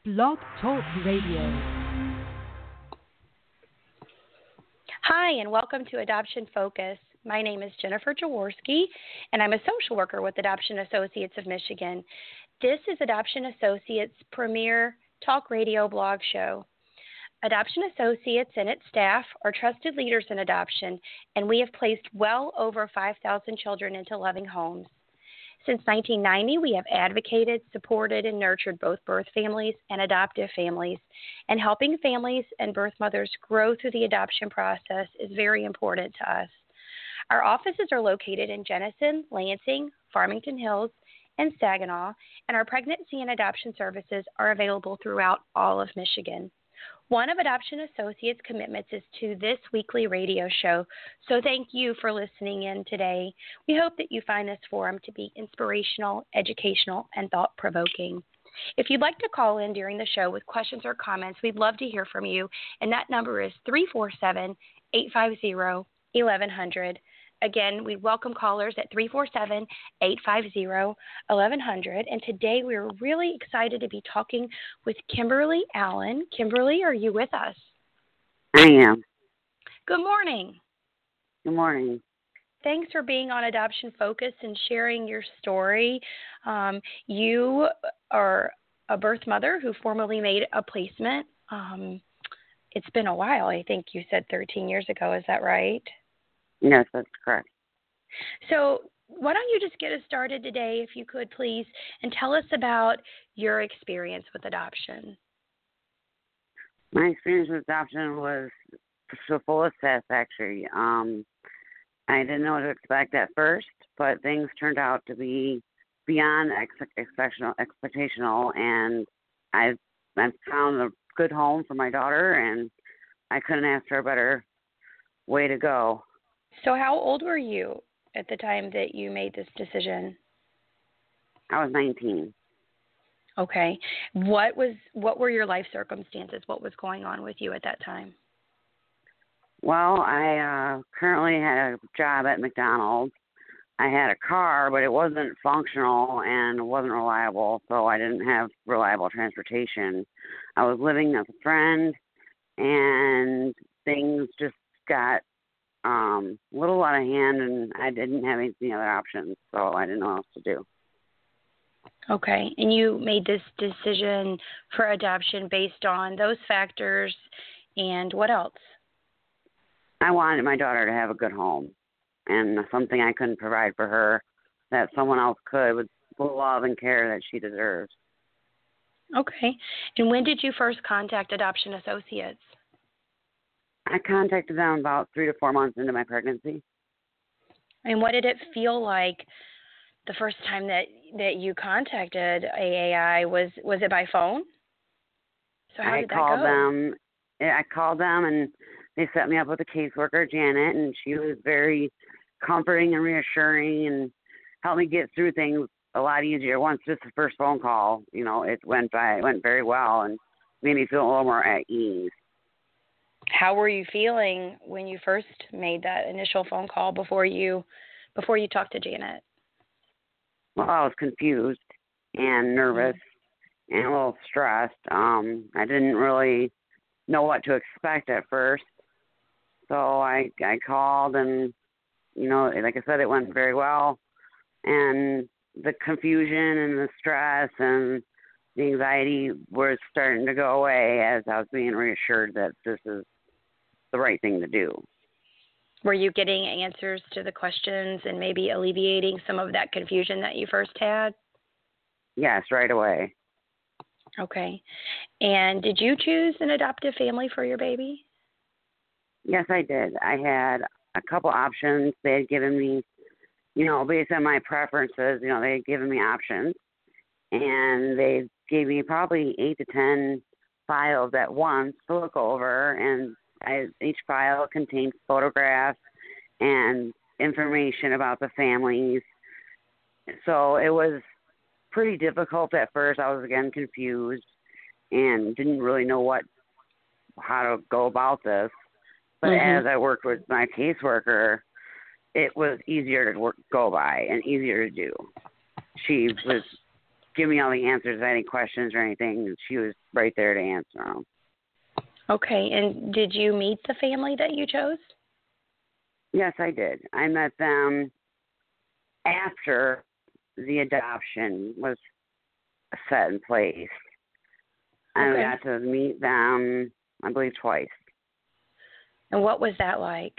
Blog Talk Radio. Hi, and welcome to Adoption Focus. My name is Jennifer Jaworski, and I'm a social worker with Adoption Associates of Michigan. This is Adoption Associates' premier talk radio blog show. Adoption Associates and its staff are trusted leaders in adoption, and we have placed well over 5,000 children into loving homes. Since 1990, we have advocated, supported, and nurtured both birth families and adoptive families, and helping families and birth mothers grow through the adoption process is very important to us. Our offices are located in Jenison, Lansing, Farmington Hills, and Saginaw, and our pregnancy and adoption services are available throughout all of Michigan. One of Adoption Associates' commitments is to this weekly radio show, so thank you for listening in today. We hope that you find this forum to be inspirational, educational, and thought-provoking. If you'd like to call in during the show with questions or comments, we'd love to hear from you, and that number is 347-850-1100. Again, we welcome callers at 347-850-1100. And today we're really excited to be talking with Kimberly Allen. Kimberly, are you with us? I am. Good morning. Good morning. Thanks for being on Adoption Focus and sharing your story. You are a birth mother who formerly made a placement. It's been a while. I think you said 13 years ago. Is that right? Yes, that's correct. So why don't you just get us started today, if you could, please, and tell us about your experience with adoption. My experience with adoption was full of satisfaction. I didn't know what to expect at first, but things turned out to be beyond expectational, and I found a good home for my daughter, and I couldn't ask for a better way to go. So how old were you at the time that you made this decision? I was 19. Okay. What were your life circumstances? What was going on with you at that time? Well, I currently had a job at McDonald's. I had a car, but it wasn't functional and wasn't reliable, so I didn't have reliable transportation. I was living with a friend, and things just got a little out of hand, and I didn't have any other options, so I didn't know what else to do. Okay, and you made this decision for adoption based on those factors, and what else? I wanted my daughter to have a good home, and something I couldn't provide for her that someone else could with the love and care that she deserves. Okay, and when did you first contact Adoption Associates? I contacted them about 3 to 4 months into my pregnancy. And what did it feel like the first time that you contacted AAI? Was it by phone? So how did that go? I called them, and they set me up with a caseworker, Janet, and she was very comforting and reassuring and helped me get through things a lot easier. Once just the first phone call, it went very well and made me feel a little more at ease. How were you feeling when you first made that initial phone call before you talked to Janet? Well, I was confused and nervous and a little stressed. I didn't really know what to expect at first. So I called, and, like I said, it went very well. And the confusion and the stress and the anxiety was starting to go away as I was being reassured that this is the right thing to do. Were you getting answers to the questions and maybe alleviating some of that confusion that you first had? Yes, right away. Okay. And did you choose an adoptive family for your baby? Yes, I did. I had a couple options. They had given me, based on my preferences, they had given me options. And they gave me probably 8 to 10 files at once to look over, and each file contained photographs and information about the families. So it was pretty difficult at first. I was again confused and didn't really know how to go about this. But as I worked with my caseworker, it was easier to go by and easier to do. She was give me all the answers to any questions or anything. She was right there to answer them. Okay, and did you meet the family that you chose? Yes, I did. I met them after the adoption was set in place. I Okay. got to meet them, I believe, twice. And what was that like?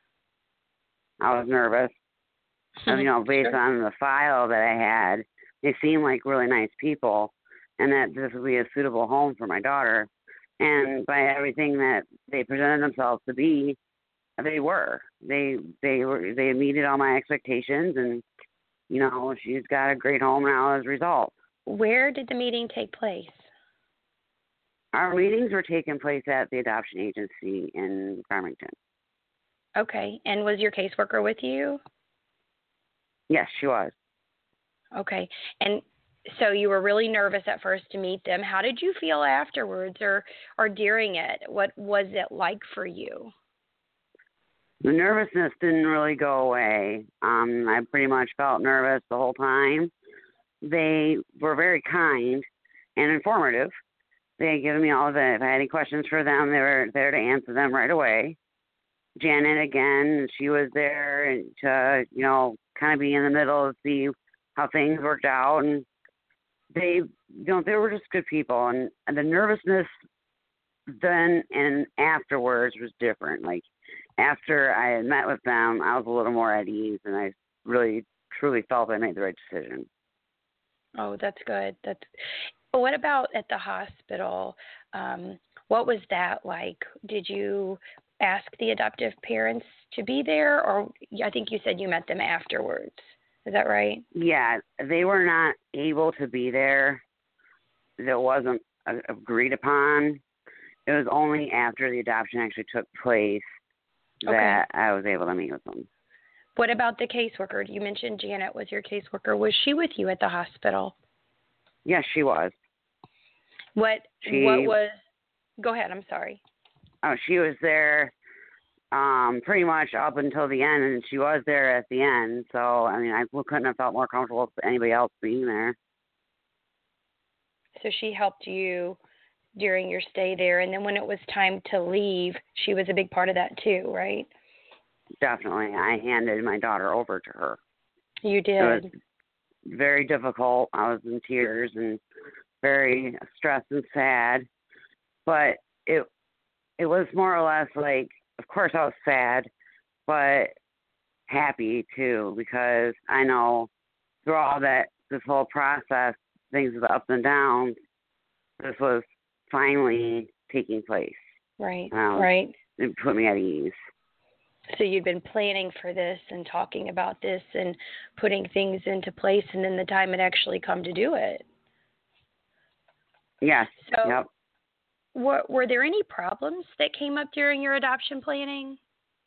I was nervous. Based Sure. on the file that I had, they seemed like really nice people, and that this would be a suitable home for my daughter. And by everything that they presented themselves to be, they were. They meted all my expectations, and she's got a great home now as a result. Where did the meeting take place? Our meetings were taking place at the adoption agency in Farmington. Okay, and was your caseworker with you? Yes, she was. Okay, and so you were really nervous at first to meet them. How did you feel afterwards or during it? What was it like for you? The nervousness didn't really go away. I pretty much felt nervous the whole time. They were very kind and informative. They had given me all of it. If I had any questions for them, they were there to answer them right away. Janet, again, she was there to, kind of be in the middle to see how things worked out. And they were just good people. And the nervousness then and afterwards was different. Like, after I had met with them, I was a little more at ease, and I really, truly felt I made the right decision. Oh, that's good. What about at the hospital? What was that like? Did you ask the adoptive parents to be there, or I think you said you met them afterwards. Is that right? Yeah, they were not able to be there. That wasn't agreed upon. It was only after the adoption actually took place that I was able to meet with them. What about the caseworker? You mentioned Janet was your caseworker. Was she with you at the hospital? Yes, she was. What was? Go ahead. I'm sorry. Oh, she was there pretty much up until the end, and she was there at the end. So, I mean, I couldn't have felt more comfortable with anybody else being there. So she helped you during your stay there, and then when it was time to leave, she was a big part of that too, right? Definitely. I handed my daughter over to her. You did. It was very difficult. I was in tears and very stressed and sad. But it was more or less like, of course I was sad, but happy too, because I know through all this whole process, things with the ups and downs, this was finally taking place. Right, right. It put me at ease. So you'd been planning for this and talking about this and putting things into place, and then the time had actually come to do it. Yes. So yep. Were there any problems that came up during your adoption planning?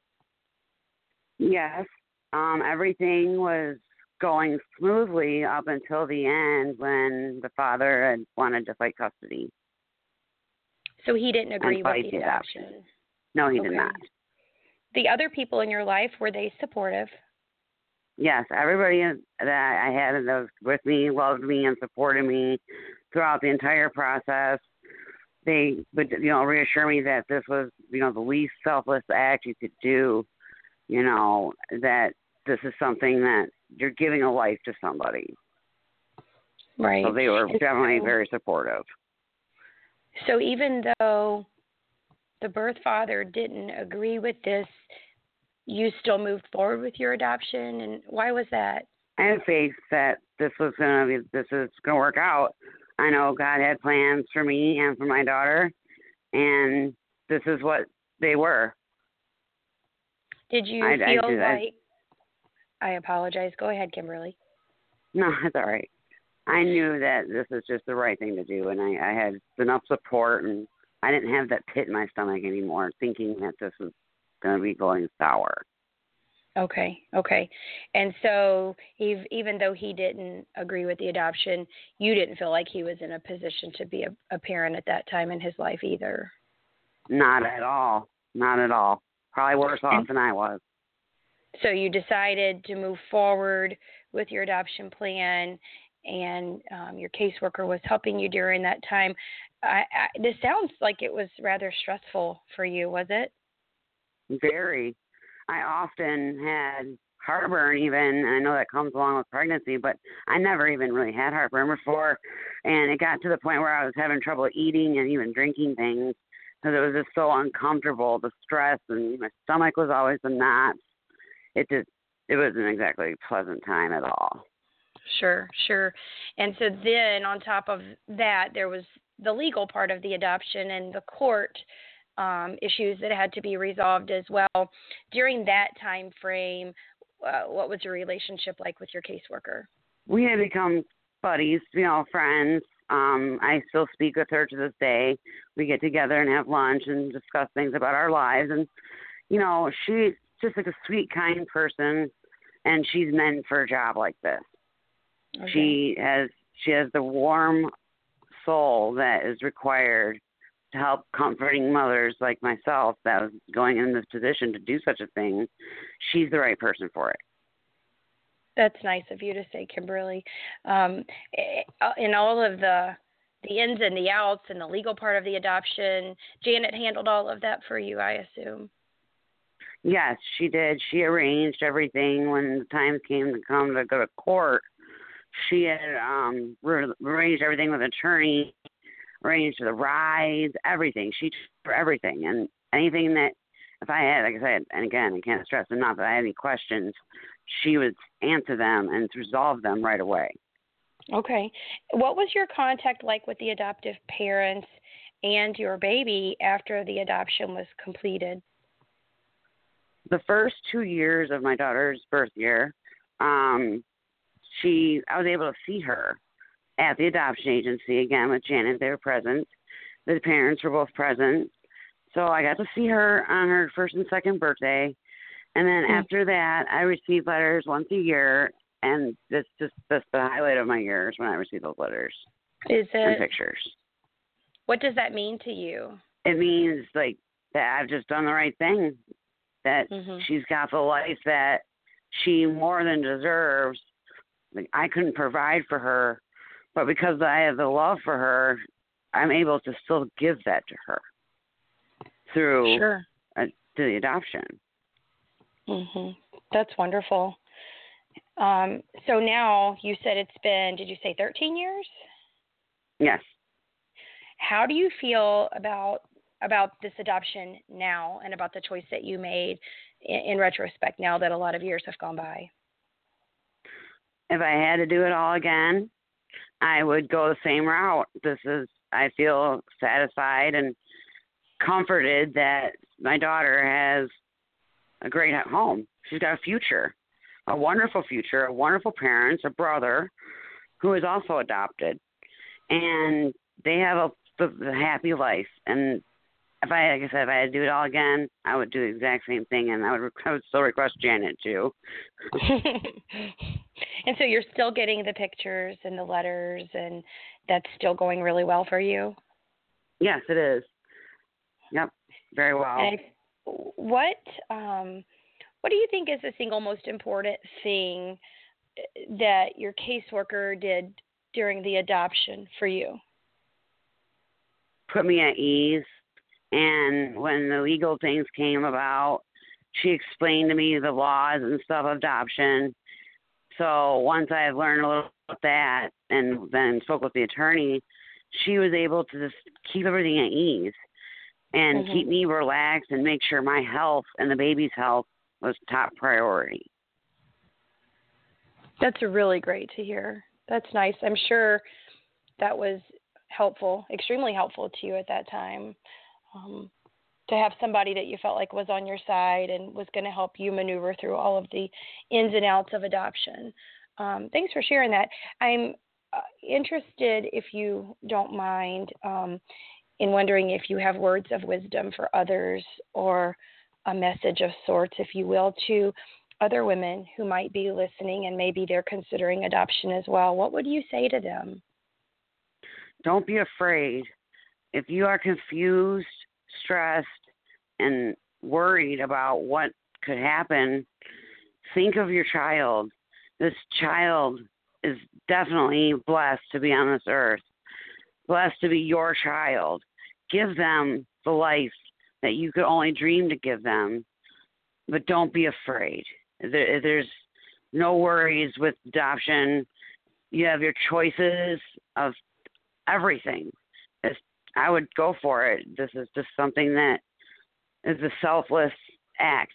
Yes. Everything was going smoothly up until the end when the father had wanted to fight custody. So he didn't agree with the adoption? No, he did not. The other people in your life, were they supportive? Yes, everybody that I had that was with me loved me and supported me throughout the entire process. They would, reassure me that this was, the least selfless act you could do, that this is something that you're giving a life to somebody. Right. So they were definitely very supportive. So even though the birth father didn't agree with this, you still moved forward with your adoption, and why was that? I had faith that this is going to work out. I know God had plans for me and for my daughter, and this is what they were. Did you I apologize. Go ahead, Kimberly. No, it's all right. I knew that this was just the right thing to do, and I had enough support, and I didn't have that pit in my stomach anymore, thinking that this was going to be going sour. Okay. And so even though he didn't agree with the adoption, you didn't feel like he was in a position to be a parent at that time in his life either? Not at all. Not at all. Probably worse off than I was. So you decided to move forward with your adoption plan, and your caseworker was helping you during that time. This sounds like it was rather stressful for you, was it? Very. I often had heartburn even, and I know that comes along with pregnancy, but I never even really had heartburn before. And it got to the point where I was having trouble eating and even drinking things because it was just so uncomfortable, the stress, and my stomach was always in knots. It wasn't exactly a pleasant time at all. Sure, sure. And so then on top of that, there was the legal part of the adoption and the court issues that had to be resolved as well. During that time frame, what was your relationship like with your caseworker? We had become buddies, friends. I still speak with her to this day. We get together and have lunch and discuss things about our lives. And, she's just like a sweet, kind person, and she's meant for a job like this. Okay. She has the warm soul that is required to help comforting mothers like myself that was going in this position to do such a thing. She's the right person for it. That's nice of you to say, Kimberly. In all of the ins and the outs and the legal part of the adoption, Janet handled all of that for you, I assume. Yes, she did. She arranged everything when the time came to go to court. She had arranged everything with an attorney, arranged the rides, everything. She took for everything. And anything that, if I had, like I said, and again, I can't stress enough, if I had any questions, she would answer them and resolve them right away. Okay. What was your contact like with the adoptive parents and your baby after the adoption was completed? The first 2 years of my daughter's birth year, I was able to see her at the adoption agency again with Janet. They were present. The parents were both present. So I got to see her on her first and second birthday. And then after that, I received letters once a year, and that's the highlight of my years when I receive those letters. Is it? And pictures. What does that mean to you? It means like that I've just done the right thing, that she's got the life that she more than deserves. Like, I couldn't provide for her, but because I have the love for her, I'm able to still give that to her through the adoption. That's wonderful. So now you said it's been, did you say 13 years? Yes. How do you feel about this adoption now and about the choice that you made in retrospect now that a lot of years have gone by? If I had to do it all again, I would go the same route. I feel satisfied and comforted that my daughter has a great home. She's got a future, a wonderful future, wonderful parents, a brother who is also adopted, and they have a happy life. And like I said, if I had to do it all again, I would do the exact same thing, and I would still request Janet too. And so you're still getting the pictures and the letters, and that's still going really well for you? Yes, it is. Yep, very well. And what do you think is the single most important thing that your caseworker did during the adoption for you? Put me at ease. And when the legal things came about, she explained to me the laws and stuff of adoption. So once I learned a little about that and then spoke with the attorney, she was able to just keep everything at ease and keep me relaxed and make sure my health and the baby's health was top priority. That's really great to hear. That's nice. I'm sure that was helpful, extremely helpful to you at that time. To have somebody that you felt like was on your side and was going to help you maneuver through all of the ins and outs of adoption. Thanks for sharing that. I'm interested, if you don't mind, in wondering if you have words of wisdom for others or a message of sorts, if you will, to other women who might be listening and maybe they're considering adoption as well. What would you say to them? Don't be afraid. If you are confused, stressed, and worried about what could happen, think of your child. This child is definitely blessed to be on this earth, blessed to be your child. Give them the life that you could only dream to give them, but don't be afraid. There's no worries with adoption. You have your choices of everything. I would go for it. This is just something that is a selfless act.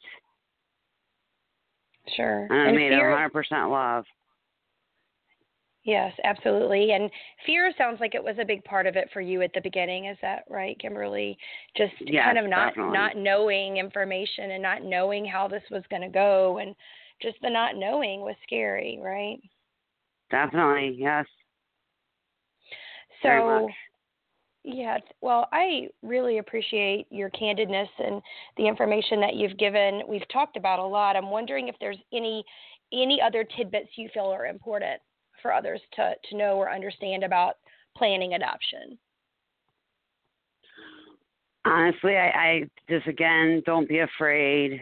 Sure. And I made it 100% love. Yes, absolutely. And fear sounds like it was a big part of it for you at the beginning. Is that right, Kimberly? Just kind of not knowing information and not knowing how this was going to go, and just the not knowing was scary, right? Definitely, yes. So, very much. Yeah, well, I really appreciate your candidness and the information that you've given. We've talked about a lot. I'm wondering if there's any other tidbits you feel are important for others to know or understand about planning adoption. Honestly, I just, again, don't be afraid.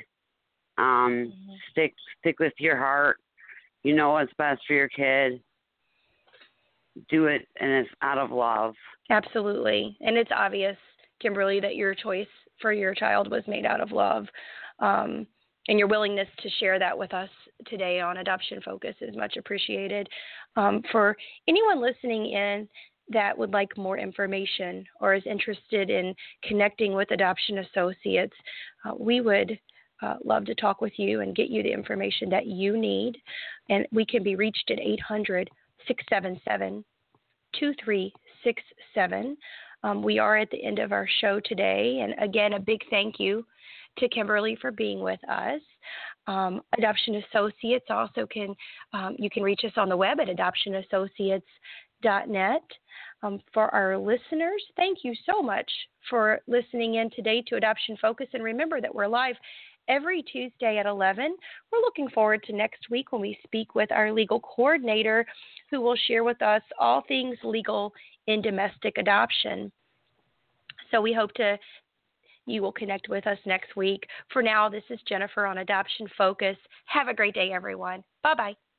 Stick with your heart. You know what's best for your kid. Do it, and it's out of love. Absolutely. And it's obvious, Kimberly, that your choice for your child was made out of love. And your willingness to share that with us today on Adoption Focus is much appreciated. For anyone listening in that would like more information or is interested in connecting with Adoption Associates, we would love to talk with you and get you the information that you need. And we can be reached at 800-677-2367. We are at the end of our show today. And again, a big thank you to Kimberly for being with us. Adoption Associates also you can reach us on the web at adoptionassociates.net. For our listeners, thank you so much for listening in today to Adoption Focus. And remember that we're live every Tuesday at 11. We're looking forward to next week when we speak with our legal coordinator, who will share with us all things legal in domestic adoption. So we hope you will connect with us next week. For now, this is Jennifer on Adoption Focus. Have a great day, everyone. Bye-bye.